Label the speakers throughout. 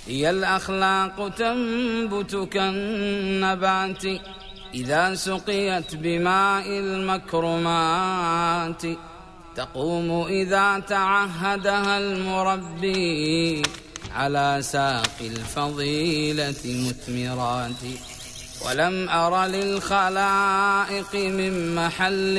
Speaker 1: هي الأخلاق تنبت كالنبات إذا سقيت بماء المكرمات، تقوم إذا تعهدها المربي على ساق الفضيلة مثمرات. ولم أر للخلائق من محل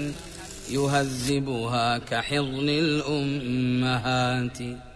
Speaker 1: يهذبها كحضن الأمهات.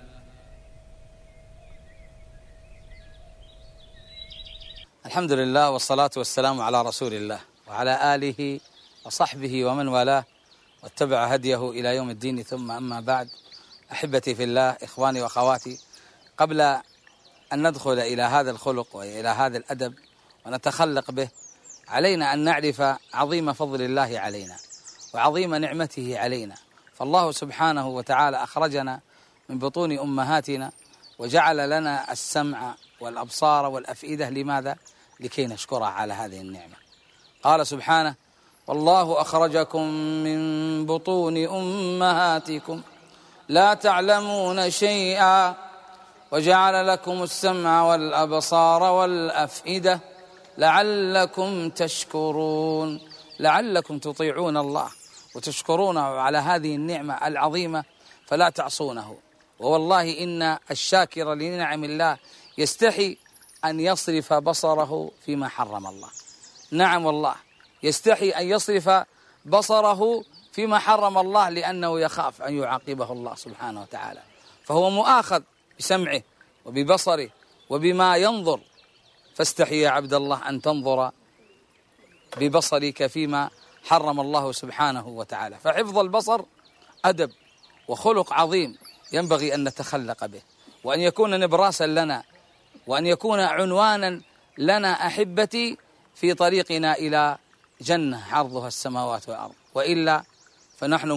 Speaker 2: الحمد لله والصلاة والسلام على رسول الله وعلى آله وصحبه ومن والاه واتبع هديه إلى يوم الدين، ثم أما بعد. أحبتي في الله، إخواني وأخواتي، قبل أن ندخل إلى هذا الخلق وإلى هذا الأدب ونتخلق به، علينا أن نعرف عظيم فضل الله علينا وعظيم نعمته علينا. فالله سبحانه وتعالى أخرجنا من بطون أمهاتنا وجعل لنا السمع والأبصار والأفئدة. لماذا؟ لكي نشكره على هذه النعمة. قال سبحانه: والله أخرجكم من بطون أمهاتكم لا تعلمون شيئا وجعل لكم السمع والأبصار والأفئدة لعلكم تشكرون، لعلكم تطيعون الله وتشكرونه على هذه النعمة العظيمة فلا تعصونه. ووالله إن الشاكر لنعم الله يستحي أن يصرف بصره فيما حرم الله. نعم والله يستحي أن يصرف بصره فيما حرم الله، لأنه يخاف أن يعاقبه الله سبحانه وتعالى، فهو مؤاخذ بسمعه وببصره وبما ينظر. فاستحي يا عبد الله أن تنظر ببصرك فيما حرم الله سبحانه وتعالى. فحفظ البصر أدب وخلق عظيم ينبغي أن نتخلق به، وأن يكون نبراسا لنا، وأن يكون عنوانا لنا أحبتي في طريقنا إلى جنة عرضها السماوات والأرض. وإلا فنحن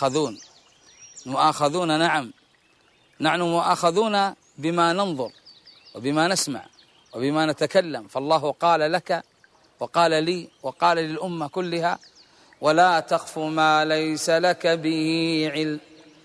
Speaker 2: مؤاخذون نعم، نحن مؤاخذون بما ننظر وبما نسمع وبما نتكلم. فالله قال لك وقال لي وقال للأمة كلها: ولا تخف ما ليس لك به علم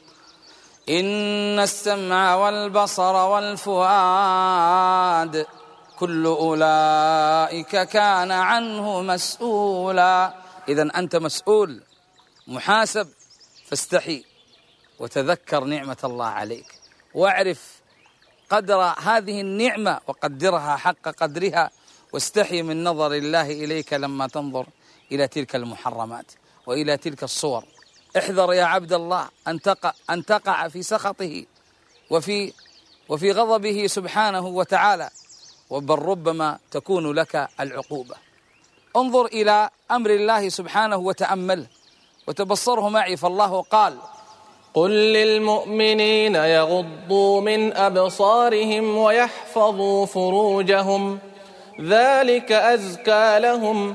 Speaker 2: إن السمع والبصر والفؤاد كل أولئك كان عنه مسؤولا. إذن أنت مسؤول محاسب، فاستحي وتذكر نعمة الله عليك، واعرف قدر هذه النعمة وقدرها حق قدرها، واستحي من نظر الله إليك لما تنظر إلى تلك المحرمات وإلى تلك الصور. احذر يا عبد الله أن تقع في سخطه وفي غضبه سبحانه وتعالى، وبل ربما تكون لك العقوبة. انظر إلى أمر الله سبحانه وتأمله وتبصره معي. فالله قال:
Speaker 3: قل للمؤمنين يغضوا من أبصارهم ويحفظوا فروجهم ذلك أزكى لهم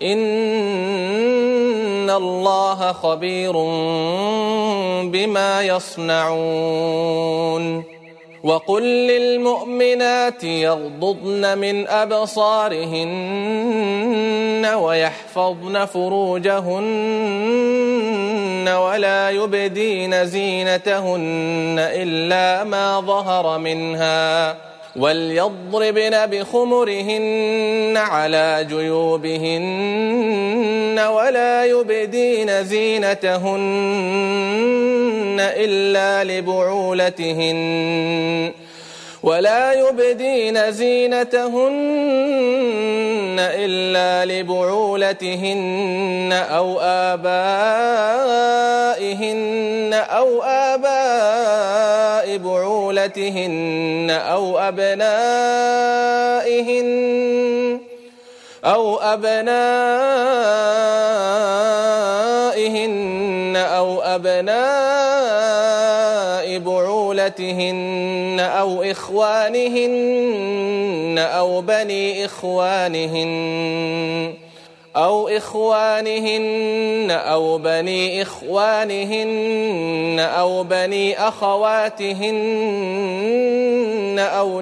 Speaker 3: إن الله خبير بما يصنعون. وقل للمؤمنات يغضضن من أبصارهن ويحفظن فروجهن ولا يبدين زينتهن إلا ما ظهر منها وليضربن بخمرهن على جيوبهن ولا يبدين زينتهن إلا لبعولتهن أو آباء بعولتهن أو أبنائهن بعولتهن أو إخوانهن أو بني إخوانهن أو بني أخواتهن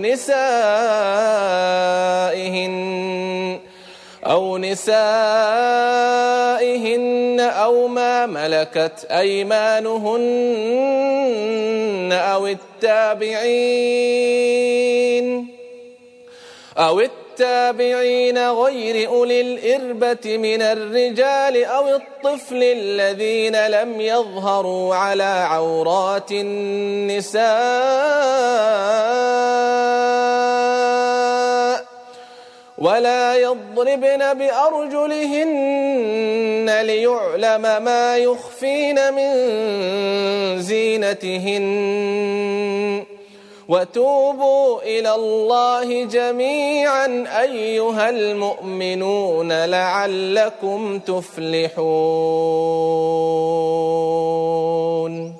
Speaker 3: أو نسائهن أو ما ملكت أيمانهن أو التابعين أو التابعين غير أولي الإربة من الرجال أو الطفل الذين لم يظهروا على عورات النساء ولا يضربن بأرجلهن ليعلم ما يخفين من زينتهن وتوبوا إلى الله جميعا أيها المؤمنون لعلكم تفلحون.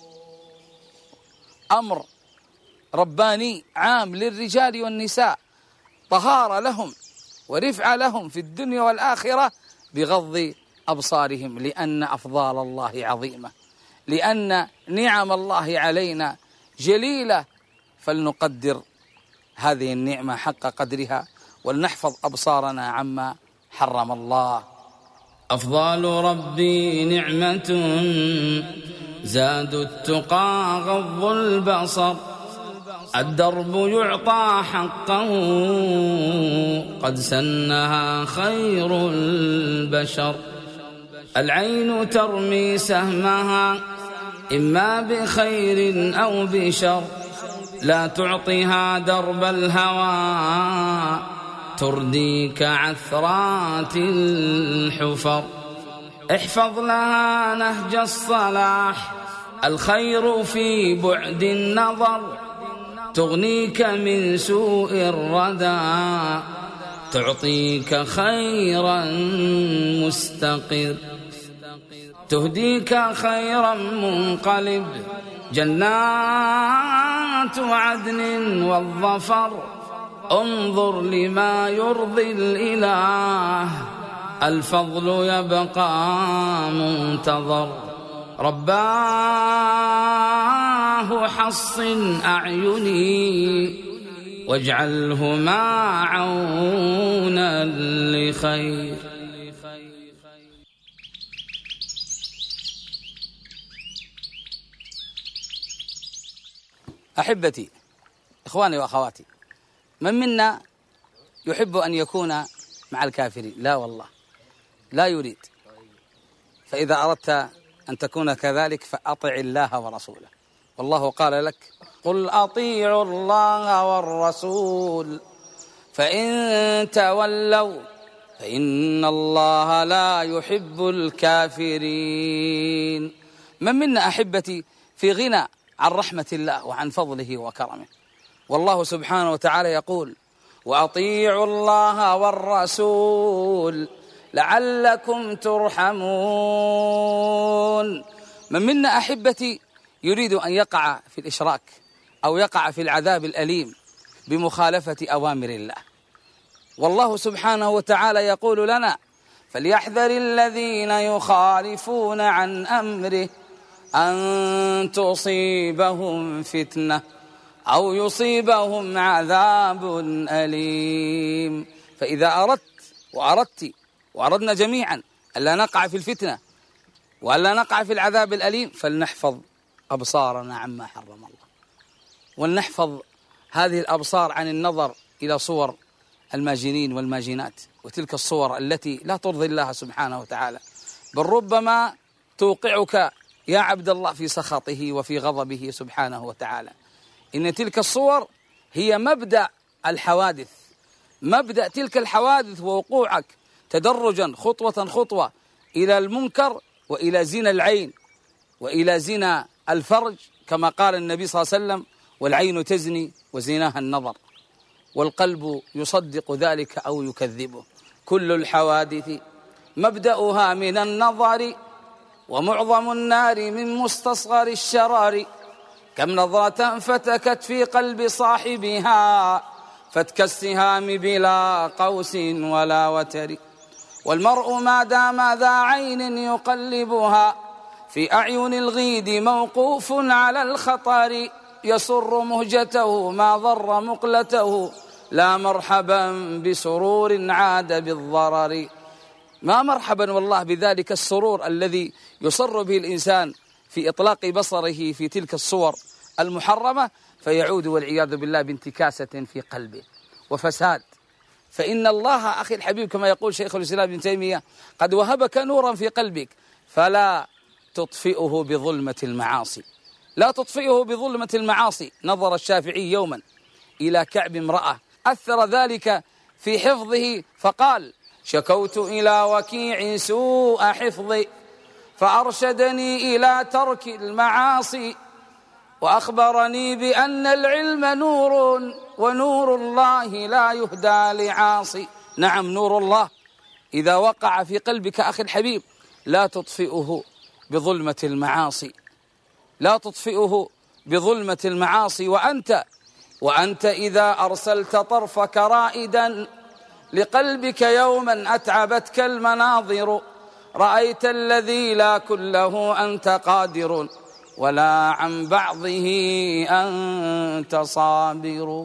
Speaker 2: أمر رباني عام للرجال والنساء، طهارة لهم ورفعة لهم في الدنيا والآخرة بغض أبصارهم، لأن أفضال الله عظيمة، لأن نعم الله علينا جليلة، فلنقدر هذه النعمة حق قدرها ولنحفظ أبصارنا عما حرم الله.
Speaker 1: أفضال ربي نعمة زاد التقى غض البصر، الدرب يعطى حقه قد سنها خير البشر، العين ترمي سهمها إما بخير أو بشر، لا تعطيها درب الهوى ترديك عثرات الحفر، احفظ لها نهج الصلاح الخير في بعد النظر، تغنيك من سوء الردى تعطيك خيرا مستقر، تهديك خيرا منقلب جنات عدن والظفر، انظر لما يرضي الإله الفضل يبقى منتظر، رباه حصن أعيني واجعلهما عونا لخير.
Speaker 2: أحبتي إخواني وأخواتي، من منا يحب أن يكون مع الكافرين؟ لا والله، لا يريد. فإذا أردت أن تكون كذلك فأطع الله ورسوله، والله قال لك قل أطيعوا الله والرسول فإن تولوا فإن الله لا يحب الكافرين. من منا أحبتي في غنى عن رحمة الله وعن فضله وكرمه، والله سبحانه وتعالى يقول وأطيعوا الله والرسول لعلكم ترحمون. من منا أحبتي يريد أن يقع في الإشراك أو يقع في العذاب الأليم بمخالفة أوامر الله، والله سبحانه وتعالى يقول لنا فليحذر الذين يخالفون عن أمره أن تصيبهم فتنة أو يصيبهم عذاب أليم. فإذا أردت وأردت وأردنا جميعا ألا نقع في الفتنة وألا نقع في العذاب الأليم فلنحفظ أبصارنا عما حرم الله، ولنحفظ هذه الأبصار عن النظر إلى صور الماجنين والماجنات وتلك الصور التي لا ترضي الله سبحانه وتعالى، بل ربما توقعك يا عبد الله في سخطه وفي غضبه سبحانه وتعالى. إن تلك الصور هي مبدأ الحوادث، مبدأ تلك الحوادث ووقوعك تدرجا خطوة خطوة إلى المنكر وإلى زنا العين وإلى زنا الفرج، كما قال النبي صلى الله عليه وسلم والعين تزني وزناها النظر، والقلب يصدق ذلك أو يكذبه. كل الحوادث مبدأها من النظر ومعظم النار من مستصغر الشرار، كم نظرة فتكت في قلب صاحبها فتك السهام بلا قوس ولا وتر، والمرء ما دام ذا عين يقلبها في أعين الغيد موقوف على الخطر، يسر مهجته ما ضر مقلته لا مرحبا بسرور عاد بالضرر. ما مرحبا والله بذلك السرور الذي يصر به الإنسان في إطلاق بصره في تلك الصور المحرمة، فيعود والعياذ بالله بانتكاسة في قلبه وفساد. فإن الله أخي الحبيب كما يقول شيخ الإسلام ابن تيمية قد وهبك نورا في قلبك فلا تطفئه بظلمة المعاصي، لا تطفئه بظلمة المعاصي. نظر الشافعي يوما إلى كعب امرأة أثر ذلك في حفظه فقال: شكوت إلى وكيع سوء حفظي فأرشدني إلى ترك المعاصي وأخبرني بأن العلم نور ونور الله لا يهدى لعاصي. نعم، نور الله إذا وقع في قلبك أخي الحبيب لا تطفئه بظلمة المعاصي، لا تطفئه بظلمة المعاصي. وأنت إذا أرسلت طرفك رائدا لقلبك يوما أتعبتك المناظر رأيت الذي لا كله أنت قادر ولا عن بعضه أنت صابر.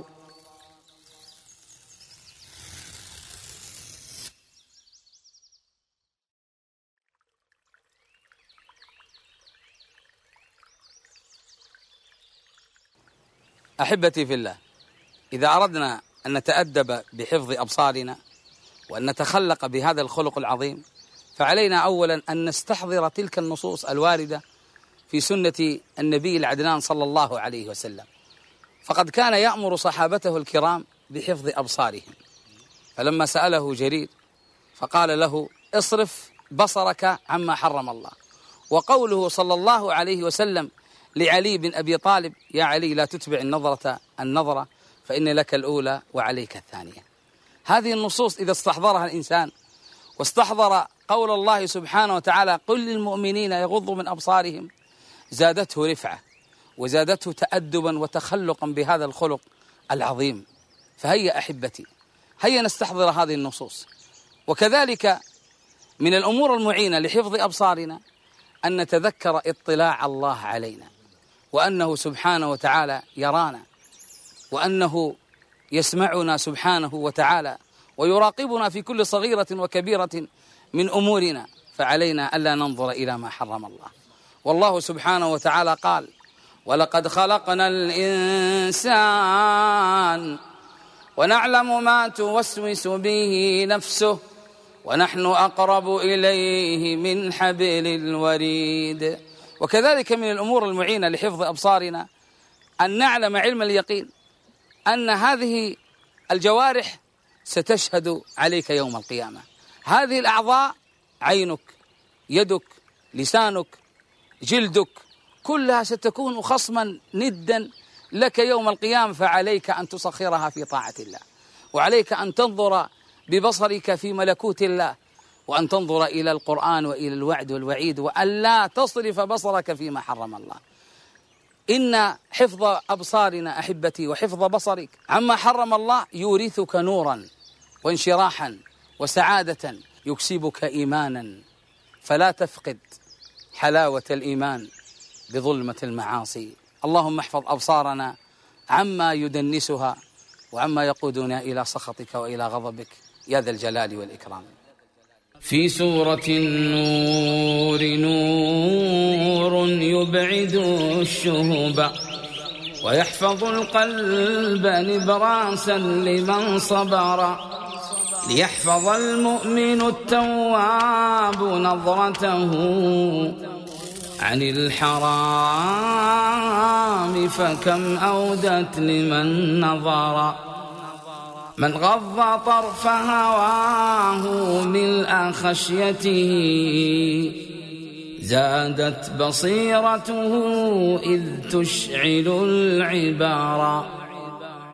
Speaker 2: أحبتي في الله، إذا أردنا أن نتأدب بحفظ أبصارنا وأن نتخلق بهذا الخلق العظيم فعلينا أولا أن نستحضر تلك النصوص الواردة في سنة النبي العدنان صلى الله عليه وسلم، فقد كان يأمر صحابته الكرام بحفظ أبصارهم. فلما سأله جرير فقال له: اصرف بصرك عما حرم الله. وقوله صلى الله عليه وسلم لعلي بن أبي طالب: يا علي لا تتبع النظرة فإن لك الأولى وعليك الثانية. هذه النصوص إذا استحضرها الإنسان واستحضر قول الله سبحانه وتعالى: قل للمؤمنين يغضوا من أبصارهم، زادته رفعة وزادته تأدبا وتخلقا بهذا الخلق العظيم. فهيا أحبتي، هيا نستحضر هذه النصوص. وكذلك من الأمور المعينة لحفظ أبصارنا أن نتذكر اطلاع الله علينا، وأنه سبحانه وتعالى يرانا، وأنه يسمعنا سبحانه وتعالى ويراقبنا في كل صغيرة وكبيرة من أمورنا. فعلينا ألا ننظر إلى ما حرم الله. والله سبحانه وتعالى قال: ولقد خلقنا الإنسان ونعلم ما توسوس به نفسه ونحن أقرب إليه من حبل الوريد. وكذلك من الأمور المعينة لحفظ أبصارنا أن نعلم علم اليقين أن هذه الجوارح ستشهد عليك يوم القيامة. هذه الأعضاء، عينك، يدك، لسانك، جلدك، كلها ستكون خصما ندا لك يوم القيامة. فعليك أن تسخرها في طاعة الله، وعليك أن تنظر ببصرك في ملكوت الله، وأن تنظر إلى القرآن وإلى الوعد والوعيد، وأن لا تصرف بصرك فيما حرم الله. إن حفظ أبصارنا أحبتي وحفظ بصرك عما حرم الله يورثك نورا وانشراحا وسعادة، يكسبك إيمانا، فلا تفقد حلاوة الإيمان بظلمة المعاصي. اللهم احفظ أبصارنا عما يدنسها وعما يقودنا إلى سخطك وإلى غضبك يا ذا الجلال والإكرام.
Speaker 1: في سورة النور نور يبعد الشهب ويحفظ القلب نبراسا لمن صبر، ليحفظ المؤمن التواب نظرته عن الحرام فكم أودت لمن نظر. من غض طرف هواه ملء خشيته زادت بصيرته إذ تشعل العبارة.